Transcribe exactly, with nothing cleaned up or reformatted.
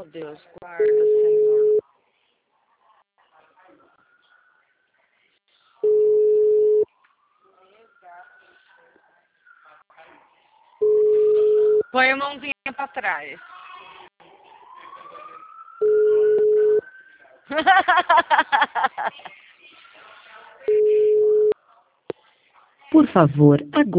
Oh, Deus, guarda, Senhor. Põe a mãozinha pra trás. Por favor, agora.